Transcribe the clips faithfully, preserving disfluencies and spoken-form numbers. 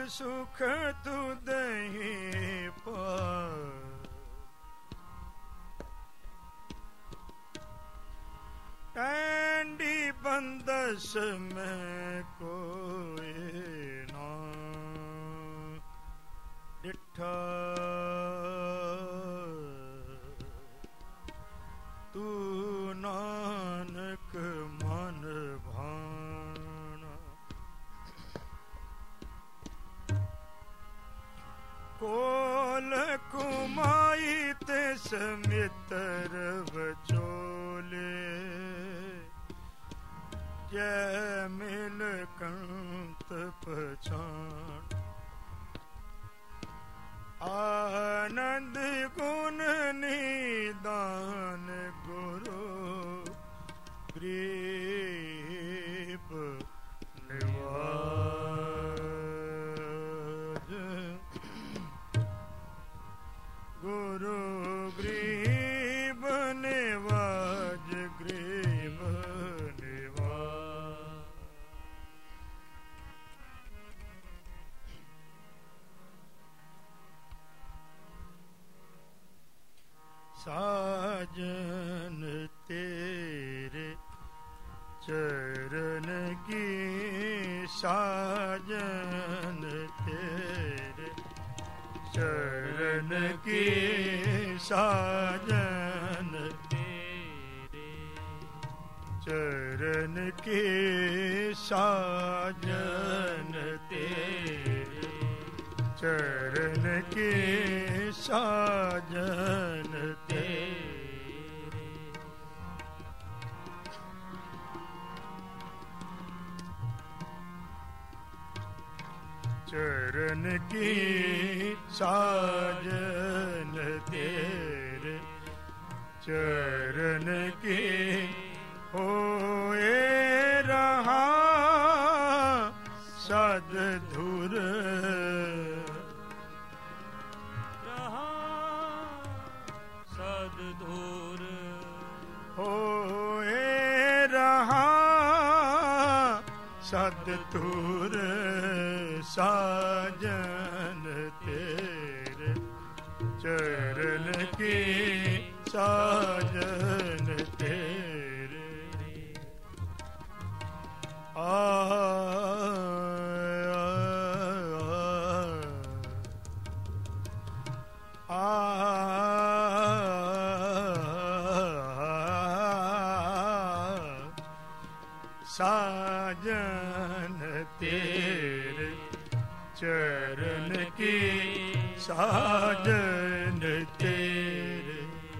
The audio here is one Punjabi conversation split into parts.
सुख तू दही पार, टैंडी बंदस में कोई ना डिठा, तू नानक मन भाना। कोल कुमाई ते समित्र बचोले, जय मिल कंत पहचान। आनंद गुण निदान गुरु ग्रीप निवाज, गुरु ग्रीब निवाज, ग्रीब निवाज। साजन तेरे चरण की, साजन तेरे चरण की, साजन तेरे चरण की, साजन तेरे चरण की, साजन तेरे चरण की, साजन तेरे चरण की, होए रहा सद्धुर, रहा सद्धुर, होए रहा सद्धुर, साजन तेरे चरण की, साजन तेरे आ, आ, आ, साजन तेरे चरण की, साजन तेरे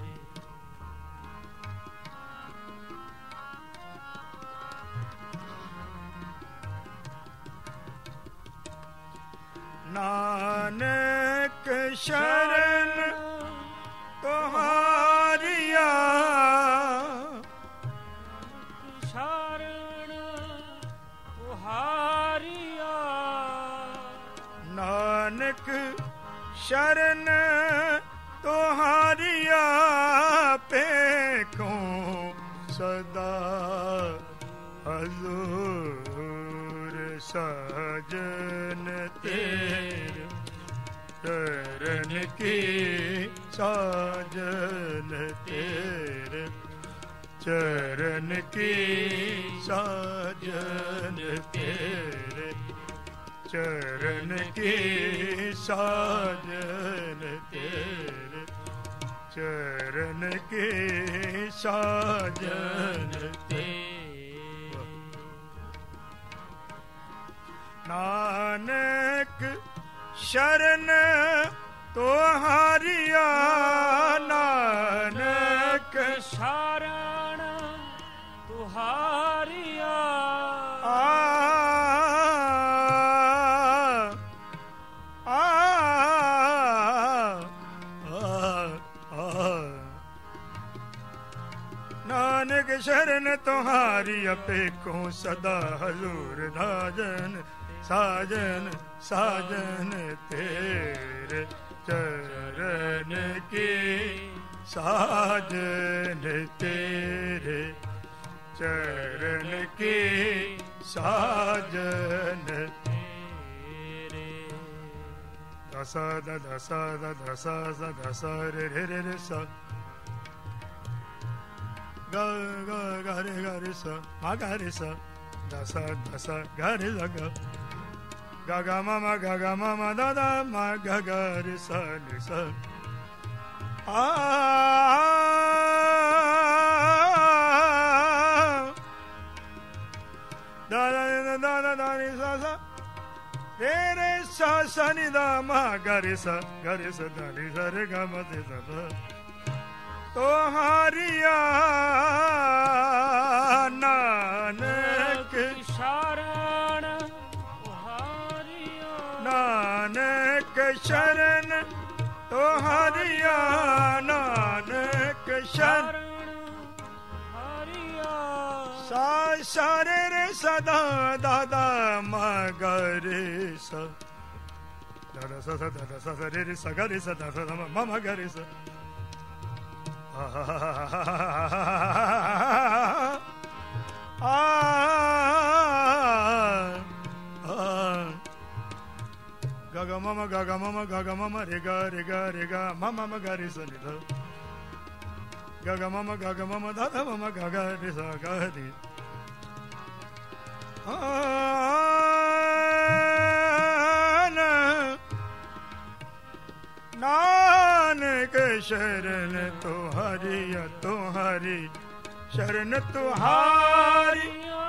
नानक शरण तुम्हारिया, शरण तुहारिया। नानक शरण तुम्हारिया, पेखों सदा हजूर, साजन तेरे चरण की, साजन तेरे चरण की, साजन तेरे चरण की, साजन तेरे चरण की, साजन तेरे। नानक शरण तुहारिया, नानक शरण तुहारिया। आ, आ, आ, नानक शरण तुम्हारी, अपेखों सदा हजूर, साजन साजन साजन तेरे चरण की, साजन तेरे चरण की, साजन तेरे dasa da dasa da dasa da dasa re re re re sa ga ga ga re ga re sa ma ga re sa dasa dasa ga re sa ga ga ga ma ma ga ga ma ma da da ma ga ga re sa re sa a da da da da da da re sa sa re re sa sa ni da ma ga re sa ga re sa da re sa re ga ma de sa da तोहारिया Nanak शरण हारिया नानक शरण तोहारिया नानक शरण हारिया सा सारे रे सदा दादा मगरे सा दादा सा सा दादा सा सा रे रे सा गा रे सा दादा सा मा मा गा रे सा ah ah gaga mama gaga mama gaga mama re ga re ga re ga mama ma ga re sa ni da gaga mama gaga mama da da mama gaga re sa ga di Nanak शरण तुम्हारी तुम्हारी शरण तुम्हारी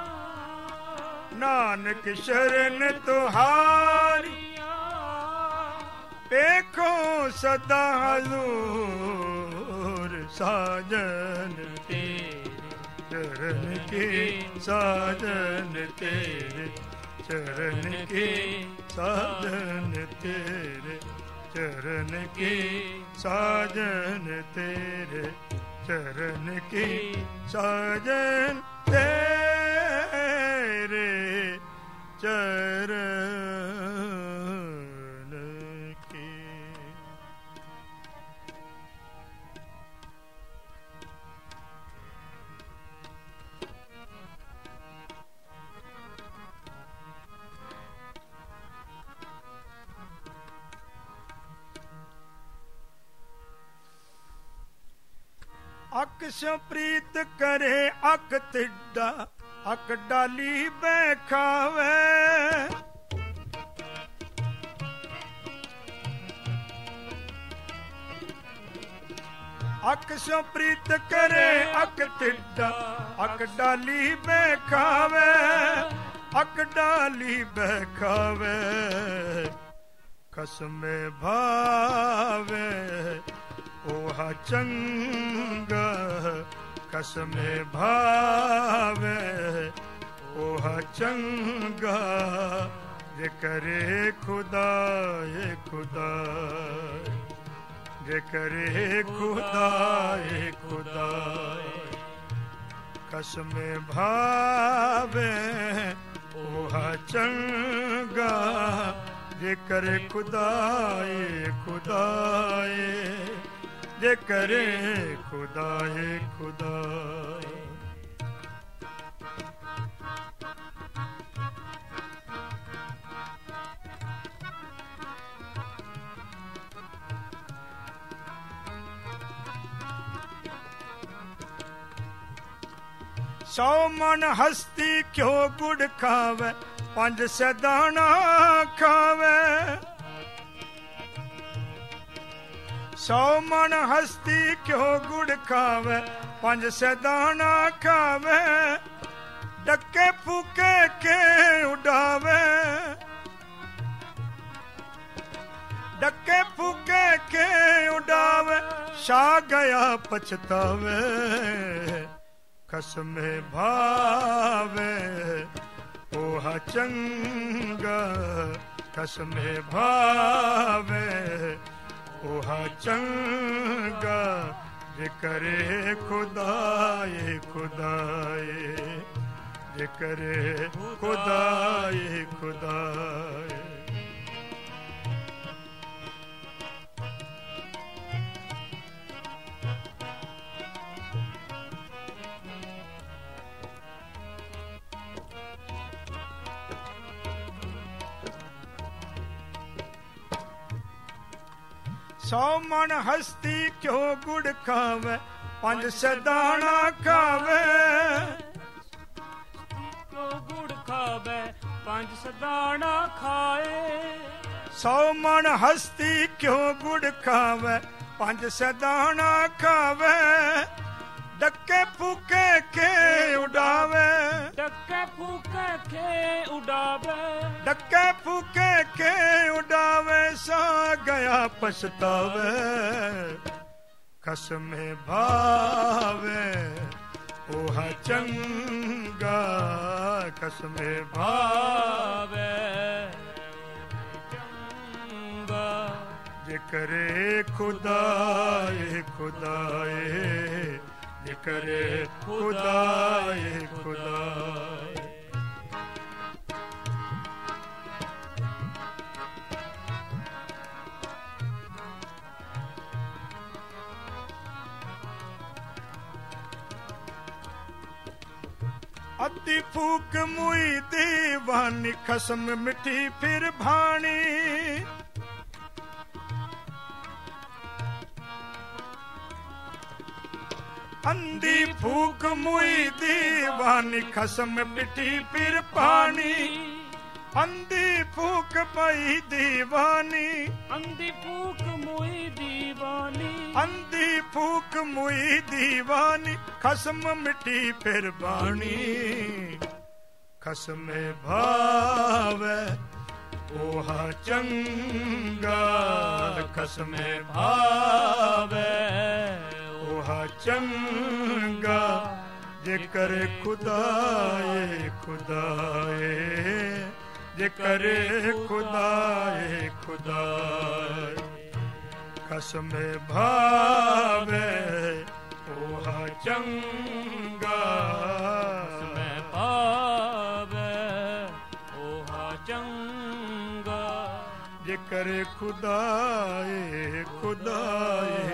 नानक शरण तुम्हारी देखो सदा हजूर साजन तेरे चरण के साजन तेरे चरण के साजन तेरे चरण की साजन तेरे चरण की साजन तेरे चरण की अक स्यों प्रीत करे अक तिड्डा अक डाली बैखावे अक स्यों प्रीत करे अक तिड्डा अक डाली बैखावे अक डाली बैखावे कसमे भावे ओहा चंगा कसमे भावे ओहा चंगा जे करे खुदा ये खुदा जे करे खुदा ये खुदा कसमे भावे ओहा चंगा जे करे खुदा ये खुदा ये जे करे खुदा है खुदा सौ मन हस्ती क्यों गुड़ खावे पंज सदाना खावे सौ मन हस्ती क्यों गुड़ खावे पंज सदाना खावे डके फूके के उड़ावे डके फूके के उड़ावे शा गया पछतावे कसमे भावे ओहा चंगा कसमे भावे ओहा चंगा जे करे खुदाए खुदाए जे करे खुदाए खुदाए ਸੌ ਮਣ ਹਸਤੀ ਕਿਉ ਗੁੜ ਖਾਵੇ ਪੰਜ ਸਦਾਣਾ ਖਾਵੇ ਕਿਉ ਗੁੜ ਖਾਵੇ ਪੰਜ ਸਦਾਣਾ ਖਾਏ ਸੌ ਮਣ ਹਸਤੀ ਕਿਉ ਗੁੜ ਖਾਵੇ ਪੰਜ ਸਦਾਣਾ ਖਾਵੇ ਡੱਕੇ ਫੂਕੇ ਕੇ ਉਡਾਵੇ ਡੱਕੇ ਫੂਕੇ ਕੇ ਉਡਾਵੇ ਡੱਕੇ ਫੂਕੇ ਕੇ ਉਡਾਵੇ ਸਾ ਗਿਆ ਪਛਤਾਵੇ ਖਸਮੇ ਭਾਵੇ ਉਹ ਚੰਗਾ ਖਸਮੇ ਭਾਵੇ ਚੰਗਾ ਜੇ ਕਰੇ ਖੁਦਾਏ ਖੁਦਾਏ ਜੇ ਕਰੇ ਖੁਦਾਏ ਖੁਦਾਏ ਅੱਧੀ ਫੂਕ ਮੁਈ ਦੀਵਾਨੀ ਖਸਮ ਮਿੱਠੀ ਫਿਰ ਭਾਣੀ ਅੰਧੀ ਫੂਕ ਮੁਈ ਦੀਵਾਨੀ ਖਸਮ ਮਿੱਠੀ ਫਿਰ ਪਾਣੀ ਅੰਧੀ ਫੂਕ ਪਈ ਦੀਵਾਨੀ ਅੰਧੀ ਫੂਕ ਮੁਈ ਦੀਵਾਨੀ ਅੰਧੀ ਫੂਕ ਮੁਈ ਦੀਵਾਨੀ ਖਸਮ ਮਿੱਠੀ ਫਿਰ ਬਾਣੀ ਖਸਮੇ ਭਾਵੇ ਉਹ ਚੰਗਾ ਖਸਮੇ ਭਾਵੇ ਉਹ ਚੰਗਾ ਜੇ ਕਰੇ ਖੁਦਾਏ ਖੁਦਾਏ ਜੇ ਕਰੇ ਖੁਦਾਏ ਖੁਦਾਏ ਖਸਮੇ ਭਾਵੇ ਉਹ ਚੰਗਾ ਖਸਮੇ ਭਾਵੇ ਉਹ ਚੰਗਾ ਜੇ ਕਰੇ ਖੁਦਾਏ ਖੁਦਾਏ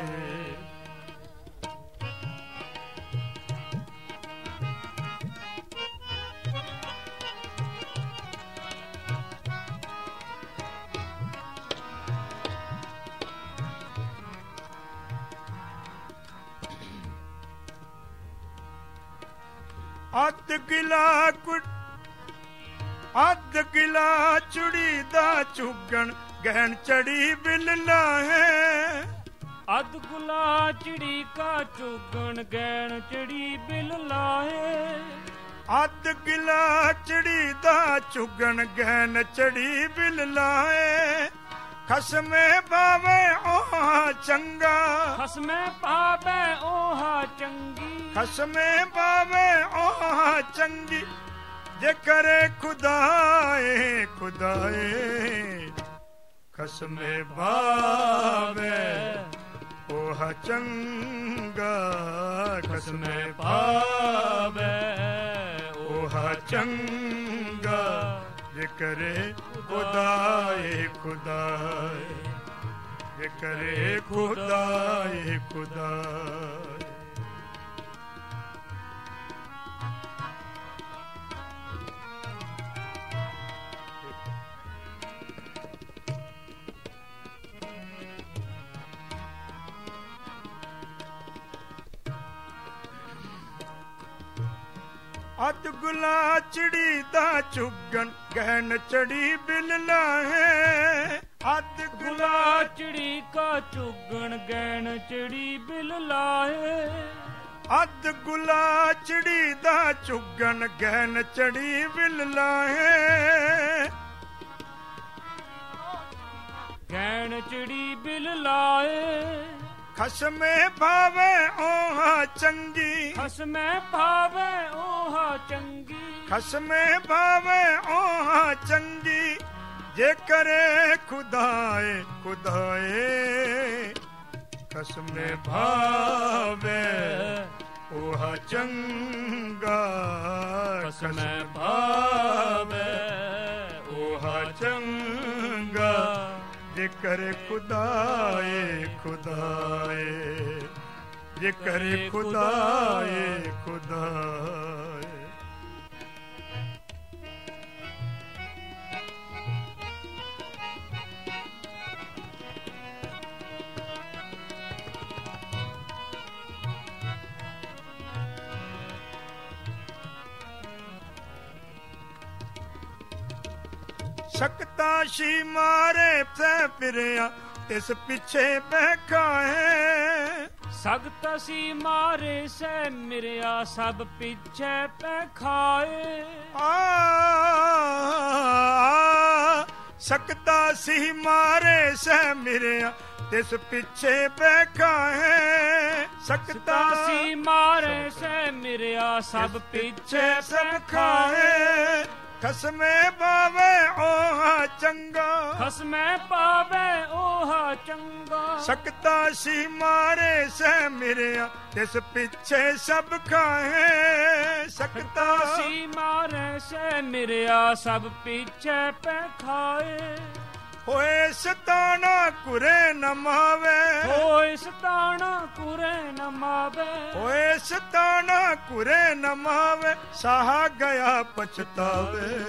ਅੱਧ ਗਿਲਾ ਕੁ ਅੱਧ ਗਿਲਾ ਚੁੜੀ ਦਾ ਚੁਗਣ ਗਹਿਣ ਚੜੀ ਬਿਲ ਲਾਹੇ ਅੱਧ ਗੁਲਾ ਚਿੜੀ ਕਾ ਚੁਗਣ ਗੈਣ ਚੜੀ ਬਿਲ ਲਾਹੇ ਅੱਧ ਗਿਲਾ ਚੜੀ ਦਾ ਚੁਗਣ ਗਹਿਣ ਚੜੀ ਬਿਲ ਲਾਹੇ ਖਸਮੇ ਪਾਵੇ ਉਹ ਚੰਗਾ ਖਸਮੇ ਪਾਵੇ ਉਹ ਚੰਗੀ ਖਸਮੇ ਪਾਵੇ ਉਹ ਚੰਗੀ ਜੇ ਕਰੇ ਖੁਦਾਏ ਖੁਦਾਏ ਖਸਮੇ ਪਾਵੇ ਉਹ ਚੰਗਾ ਖਸਮੇ ਪਾਵੇ ਉਹ ਚੰਗਾ ਜੇ ਕਰੇ ਖੁਦਾਏ ਖੁਦਾਏ ਜੇ ਕਰੇ ਖੁਦਾਏ ਖੁਦਾਏ ਅੱਧ ਗੁਲਾ ਚਿੜੀ ਦਾ ਚੁਗਣ ਗਹਿਣ ਚੜੀ ਬਿਲ ਲਾਹੇ ਅੱਧ ਗੁਲਾ ਚਿੜੀ ਕਾ ਚੁਗਣ ਗੈਣ ਚੜੀ ਬਿਲ ਲਾਹੇ ਅੱਧ ਗੁਲਾ ਚਿੜੀ ਦਾ ਚੁਗਣ ਗਹਿਣ ਚੜੀ ਬਿਲ ਲਾਹੇ ਗੈਣ ਚੜੀ ਬਿਲ ਲਾਹੇ ਖਸਮੇ ਭਾਵੇ ਉਹ ਚੰਗੀ ਖਸਮੇ ਭਾਵੇ ਉਹ ਚੰਗੀ ਖਸਮੇ ਭਾਵੇ ਉਹ ਚੰਗੀ ਜੇ ਕਰੇ ਖੁਦਾਏ ਖੁਦਾਏ ਖਸਮੇ ਭਾਵੇ ਉਹ ਚੰਗਾ ਖਸਮੇ ਭਾਵੇ ਉਹ ਚੰਗਾ ਜੇ ਕਰੇ ਖੁਦਾਏ ਖੁਦਾਏ ਜੇ ਕਰੇ ਖੁਦਾਏ ਖੁਦਾਏ ਸਕਤਾ ਸੀ ਮਾਰੇ ਸਹਿ ਫਿਰਿਆ ਤਿਸ ਪਿੱਛੇ ਬਹਿਕਾਏ ਸਖਤ ਸੀ ਮਾਰੇ ਸਹਿ ਮਿਰਿਆ ਸਭ ਪਿੱਛੇ ਪੈ ਖਾਏ ਆ ਸਕਤਾ ਸੀ ਮਾਰੇ ਸਹਿ ਮਿਰਿਆ ਤਿਸ ਪਿੱਛੇ ਬਹਿਕਾਏ ਸਕਤਾ ਸੀ ਮਾਰੇ ਸਹਿ ਮਿਰਿਆ ਸਭ ਪਿੱਛੇ ਸਭ ਖਾਏ ਖਸਮੇ ਪਾਵੇ ਓਹਾ ਚੰਗਾ ਖਸਮੇ ਪਾਵੇ ਓਹਾ ਚੰਗਾ ਸਕਤਾ ਸੀ ਮਾਰੇ ਸਹਿ ਮਿਰਿਆ ਤਿਸ ਪਿੱਛੇ ਸਭ ਖਾਏ ਸਕਤਾ ਸੀ ਮਾਰੇ ਸਹਿ ਮਿਰਿਆ ਸਭ ਪਿੱਛੇ ਪੈ ਖਾਏ ਹੋਏ ਸਤਾਣਾ ਕੁਰੇ ਨ ਮਾਵੇ ਹੋਏ ਸਤਾਣਾ ਕੁਰੇ ਨ ਮਾਵੇ ਹੋਏ ਸਤਾਣਾ ਕੁਰੇ ਨ ਮਾਵੇ ਸਾਹਾ ਗਿਆ ਪਛਤਾਵੇ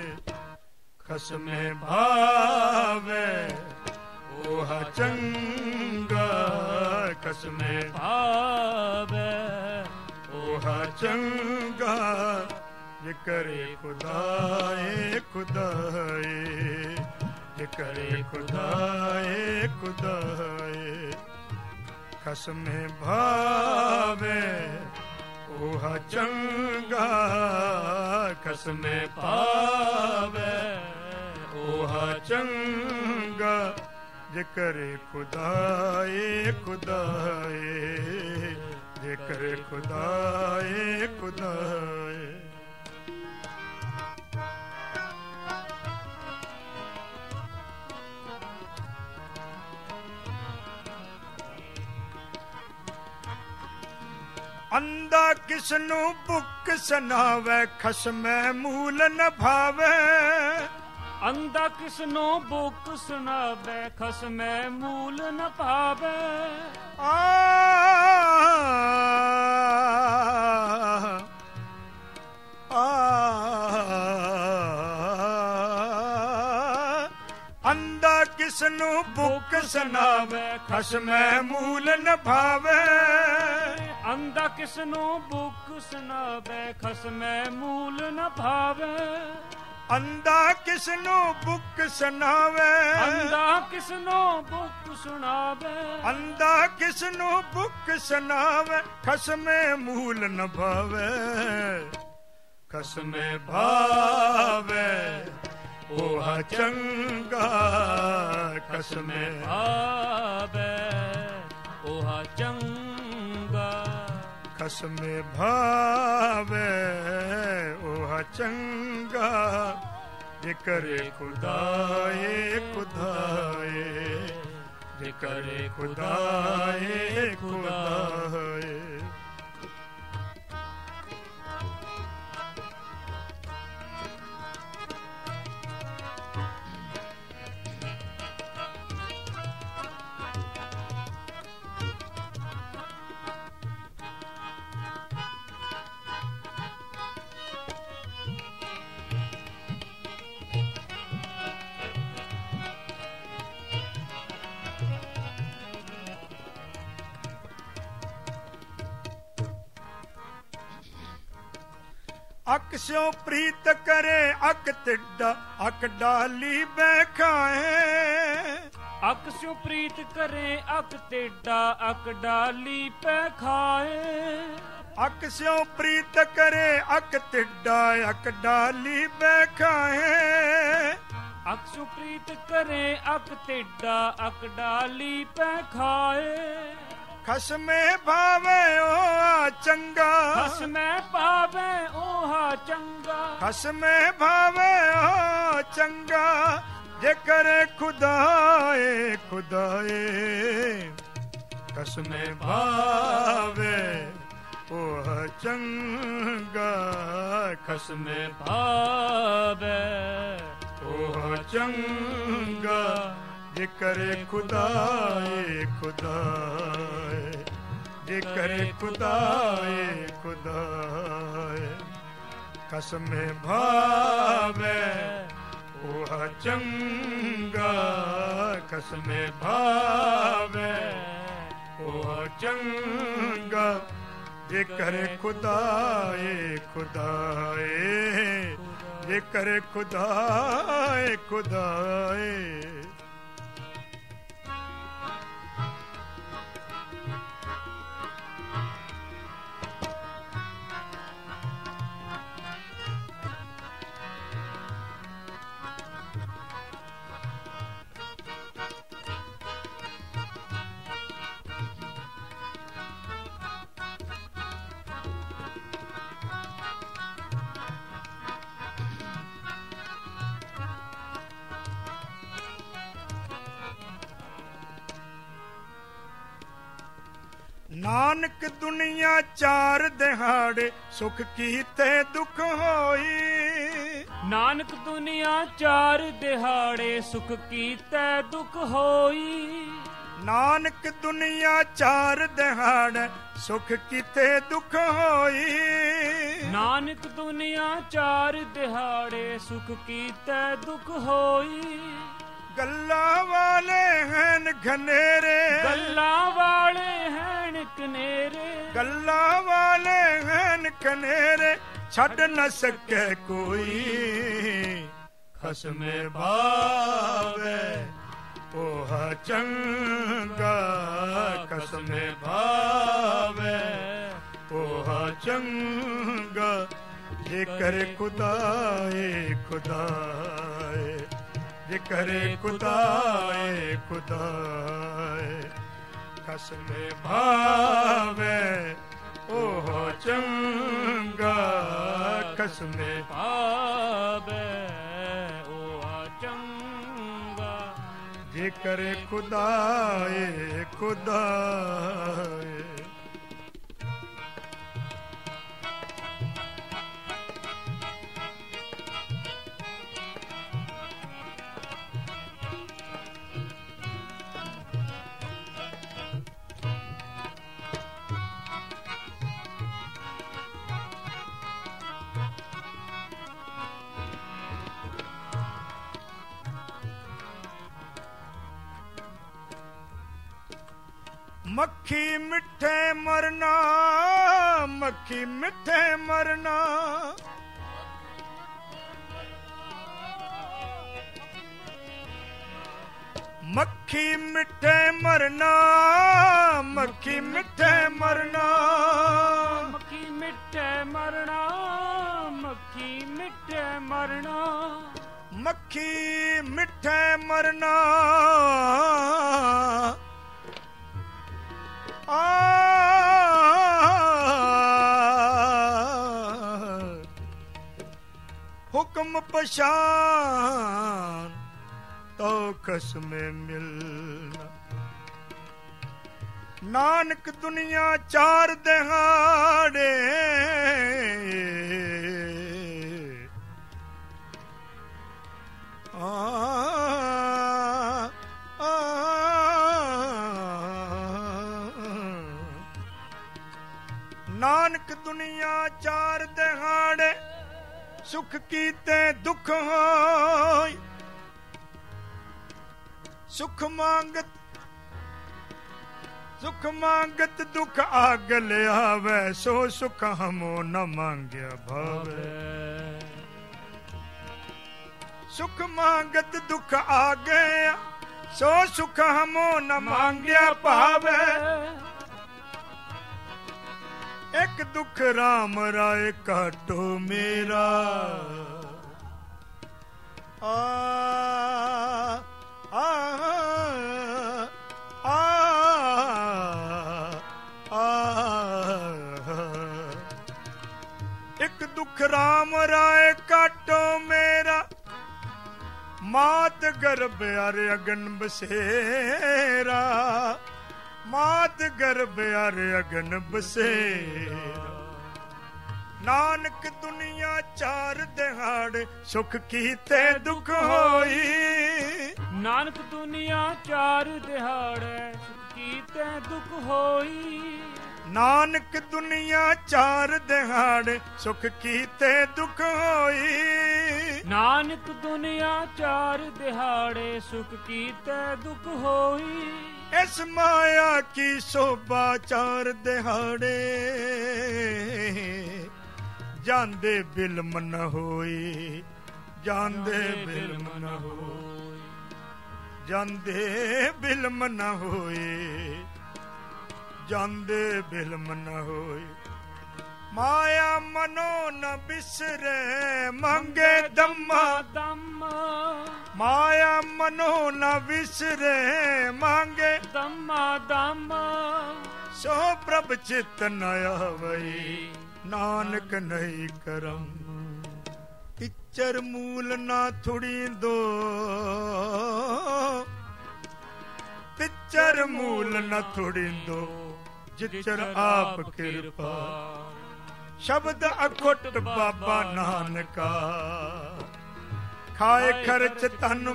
ਖਸਮੇ ਭਾਵੇ ਓਹ ਚੰਗਾ ਖਸਮੇ ਭਾਵੇ ਓਹ ਚੰਗਾ ਜੇ ਕਰੇ ਖੁਦਾਏ ਖੁਦਾਏ ਜੇ ਕਰੇ ਖੁਦਾਏ ਖੁਦਾਏ ਖਸਮੇ ਭਾਵੇ ਓਹ ਚੰਗਾ ਖਸਮੇ ਭਾਵੇ ਓਹ ਚੰਗਾ ਜੇ ਕਰੇ ਖੁਦਾਏ ਖੁਦਾਏ ਜੇ ਕਰੇ ਖੁਦਾਏ ਖੁਦਾਏ ਅੰਦਾ ਕਿਸ ਨੂੰ ਭੁੱਖ ਸੁਣਾਵੇ ਖਸਮੈ ਮੂਲ ਨ ਭਾਵੇ ਅੰਦਾ ਕਿਸ ਨੂੰ ਭੁੱਖ ਸੁਣਾਵੇ ਖਸਮੈ ਮੂਲ ਨ ਭਾਵੇ ਆ ਅੰਦਾ ਕਿਸ ਨੂੰ ਭੁੱਖ ਸੁਣਾਵੇ ਖਸਮੈ ਮੂਲ ਨ ਭਾਵੇ ਅੰਦਾ ਕਿਸ ਨੂੰ ਭੁੱਖ ਸੁਣਾਵੇ ਖਸਮੈ ਮੂਲ ਨ ਭਾਵੇ ਅੰਦਾ ਕਿਸ ਨੂੰ ਭੁੱਖ ਸੁਣਾਵੇ ਅੰਦਾ ਕਿਸ ਨੂੰ ਭੁੱਖ ਸੁਣਾਵੇ ਅੰਦਾ ਕਿਸ ਨੂੰ ਭੁੱਖ ਸੁਣਾਵੇ ਖਸਮੇ ਮੂਲ ਨ ਭਾਵੇ ਖਸਮੇ ਭਾਵੇ ਓਹ ਚੰਗਾ ਖਸਮੇ ਭਾਵੇ ਓਹ ਚੰਗਾ ਖਸਮੇ ਭਾਵੇ ਓਹ ਚੰਗਾ ਜੇ ਕਰੇ ਖੁਦਾਏ ਖੁਦਾਏ ਜੇ ਕਰੇ ਖੁਦਾਏ ਖੁਦਾਏ ਅਕ ਸਿਉ ਪ੍ਰੀਤ ਕਰੇ ਅਕ ਤਿੱਡਾ ਅਕ ਡਾਲੀ ਬੈਖਾਏ ਅਕ ਸਿਉ ਪ੍ਰੀਤ ਕਰੇ ਅਕ ਟੇਡਾ ਅਕ ਡਾਲੀ ਪੈ ਖਾਏ ਅਕ ਸਿਉ ਪ੍ਰੀਤ ਕਰੇ ਅਕ ਤਿੱਡਾ ਅਕ ਡਾਲੀ ਬੈਖਾਏ ਅਕ ਸਿਉ ਪ੍ਰੀਤ ਕਰੇ ਅਕ ਟੇਡਾ ਅਕ ਡਾਲੀ ਪੈ ਖਾਏ ਖਸਮੇ ਭਾਵੇ ਓਹ ਚੰਗਾ ਖਸਮੇ ਭਾਵੇ ਓਹ ਚੰਗਾ ਖਸਮੇ ਭਾਵੇ ਓਹ ਚੰਗਾ ਜੇ ਕਰੇ ਖੁਦਾਏ ਖੁਦਾਏ ਖਸਮੇ ਭਾਵੇ ਓਹ ਚੰਗਾ ਖਸਮੇ ਭਾਵੇ ਓਹ ਚੰਗਾ ਜੇ ਕਰੇ ਖੁਦਾਏ ਖੁਦਾਏ ਜੇ ਕਰੇ ਖੁਦਾਏ ਖੁਦਾਏ ਖਸਮੇ ਭਾਵੇ ਓਹ ਚੰਗਾ ਖਸਮੇ ਭਾਵੇ ਓਹ ਚੰਗਾ ਜੇ ਕਰੇ ਖੁਦਾਏ ਖੁਦਾਏ ਜੇ ਕਰੇ ਖੁਦਾਏ ਖੁਦਾਏ। ਨਾਨਕ ਦੁਨੀਆ ਚਾਰ ਦਿਹਾੜੇ ਸੁਖ ਕੀਤੇ ਦੁਖ ਹੋਈ। ਨਾਨਕ ਦੁਨੀਆ ਚਾਰ ਦਿਹਾੜੇ ਸੁਖ ਕੀਤੇ ਦੁਖ ਹੋਈ। ਨਾਨਕ ਦੁਨੀਆ ਚਾਰ ਦਿਹਾੜੇ ਸੁਖ ਕੀਤੇ ਦੁਖ ਹੋਈ। ਨਾਨਕ ਦੁਨੀਆ ਚਾਰ ਦਿਹਾੜੇ ਸੁਖ ਕੀਤੇ ਦੁਖ ਹੋਈ। ਗੱਲਾਂ ਵਾਲੇ ਹਨ ਘਨੇਰੇ, ਗੱਲਾਂ ਵਾਲੇ ਹਨ ਕਨੇਰੇ, ਗੱਲਾਂ ਵਾਲੇ ਹਨ ਕਨੇਰੇ, ਛੱਡ ਨਾ ਸਕੇ ਕੋਈ। ਖਸਮੇ ਭਾਵੇ ਉਹ ਚੰਗਾ, ਖਸਮੇ ਭਾਵੇ ਉਹ ਚੰਗਾ। ਜੇ ਕਰੇ ਖੁਦਾਏ ਖੁਦਾਏ, ਜੇ ਕਰੇ ਖੁਦਾਏ ਖੁਦਾਏ। ਖਸਮੇ ਭਾਵੇ ਉਹ ਚੰਗਾ, ਖਸਮੇ ਭਾਵੇ ਉਹ ਚੰਗਾ। ਜੇ ਕਰੇ ਖੁਦਾਏ ਖੁਦਾਏ। ਮੱਖੀ ਮਿੱਠੇ ਮਰਨਾ, ਮੱਖੀ ਮਿੱਠੇ ਮਰਨਾ। ਮੱਖੀ ਮਿੱਠੇ ਮਰਨਾ, ਮੱਖੀ ਮਿੱਠੇ ਮਰਨਾ। ਮੱਖੀ ਮਿੱਠੇ ਮਰਨਾ, ਮੱਖੀ ਮਿੱਠੇ ਮਰਨਾ। ਮੱਖੀ ਮਿੱਠੇ ਮਰਨਾ। ਆ ਹੁਕਮ ਪਛਾਨ ਤੋ ਖਸਮੇ ਮਿਲਨਾ। ਨਾਨਕ ਦੁਨੀਆ ਚਾਰ ਦਿਹਾੜੇ ਆ ਨਾਨਕ ਦੁਨੀਆ ਚਾਰ ਦਿਹਾੜੇ ਸੁਖ ਕੀਤੇ ਦੁਖ ਹੋਈ। ਸੁਖ ਮੰਗਤ, ਸੁਖ ਮੰਗਤ ਦੁਖ ਆਗ ਲਿਆਵੇ। ਸੋ ਸੁਖ ਹਮੋ ਨ ਮੰਗਿਆ ਭਾਵੇ। ਸੁਖ ਮੰਗਤ ਦੁਖ ਆ ਗਿਆ, ਸੋ ਸੁਖ ਹਮੋ ਨ ਮੰਗਿਆ ਭਾਵੇ। ਇੱਕ ਦੁੱਖ ਰਾਮ ਰਾਏ ਕਾਟੋ ਮੇਰਾ। ਆ ਆ ਆ ਆ ਇੱਕ ਦੁੱਖ ਰਾਮ ਰਾਏ ਕਾਟੋ ਮੇਰਾ। ਮਾਤ ਗਰਭ ਅਰ ਅਗਨ ਬਸੇਰਾ, ਮਾਤ ਗਰਭ ਅਰ ਅਗਨ ਬਸੇਰਾ। ਨਾਨਕ ਦੁਨੀਆ ਚਾਰ ਦਿਹਾੜੇ ਸੁਖ ਕੀਤੇ ਦੁਖ ਹੋਈ। ਨਾਨਕ ਦੁਨੀਆ ਚਾਰ ਦਿਹਾੜੇ ਸੁਖ ਕੀਤੇ ਦੁਖ ਹੋਈ। ਨਾਨਕ ਦੁਨੀਆ ਚਾਰ ਦਿਹਾੜੇ ਸੁਖ ਕੀਤੇ ਦੁਖ ਹੋਈ। ਨਾਨਕ ਦੁਨੀਆ ਚਾਰ ਦਿਹਾੜੇ ਸੁਖ ਕੀਤੇ ਦੁਖ ਹੋਈ। ਇਸ ਮਾਇਆ ਕੀ ਸੋਭਾ ਚਾਰ ਦਿਹਾੜੇ ਜਾਂਦੇ ਬਿਲਮ ਨ ਹੋਈ। ਜਾਂਦੇ ਬਿਲਮ ਨ ਹੋਏ, ਜਾਂਦੇ ਬਿਲਮ ਨ ਹੋਏ, ਜਾਂਦੇ ਬਿਲਮ ਨ ਹੋਏ। ਮਾਇਆ ਮਨੋ ਨ ਬਿਸਰੇ ਮੰਗੇ ਦਮਾ ਦਮ, ਮਾਇਆ ਮਨੋ ਨ ਵਿਸਰੇ ਮੰਗੇ ਦਮਾ ਦਮ। ਸੋ ਪ੍ਰਭ ਚਿਤ ਨ ਆਵਈ ਨਾਨਕ ਨਹੀਂ ਕਰਮ। ਤਿਚਰ ਮੂਲ ਨਾ ਥੁੜੀ ਦੋ, ਤਿਚਰ ਮੂਲ ਨਾ ਥੁੜੀ ਦੋ, ਜਿਚਰ ਆਪ ਕਿਰਪਾ। ਸ਼ਬਦ ਅਖੁੱਟ ਬਾਬਾ ਨਾਨਕਾ, ਖਾਏ ਖਰਚ ਧਨ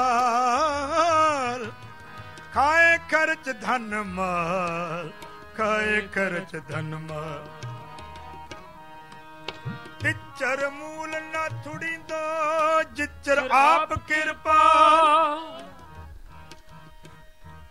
ਮਾਲ, ਖਾਏ ਖਰਚ ਧਨ ਮਾਲ, ਖਾਏ ਖਰਚ ਧਨ ਮਾਲ। ਤਿਚਰ ਮੂਲ ਨਾ ਥੁੜੀ ਦੋ, ਜਿਚਰ ਆਪ ਕਿਰਪਾ।